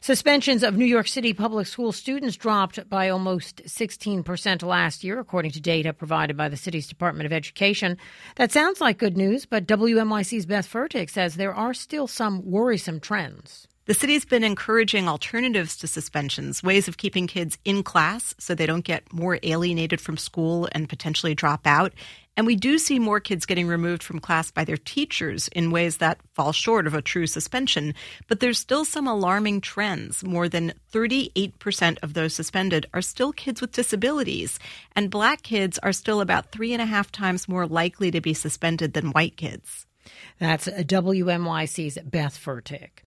Suspensions of New York City public school students dropped by almost 16% last year, according to data provided by the city's Department of Education. That sounds like good news, but WNYC's Beth Fertig says there are still some worrisome trends. The city's been encouraging alternatives to suspensions, ways of keeping kids in class so they don't get more alienated from school and potentially drop out. And we do see more kids getting removed from class by their teachers in ways that fall short of a true suspension. But there's still some alarming trends. More than 38% of those suspended are still kids with disabilities. And Black kids are still about 3.5 times more likely to be suspended than white kids. That's WNYC's Beth Fertig.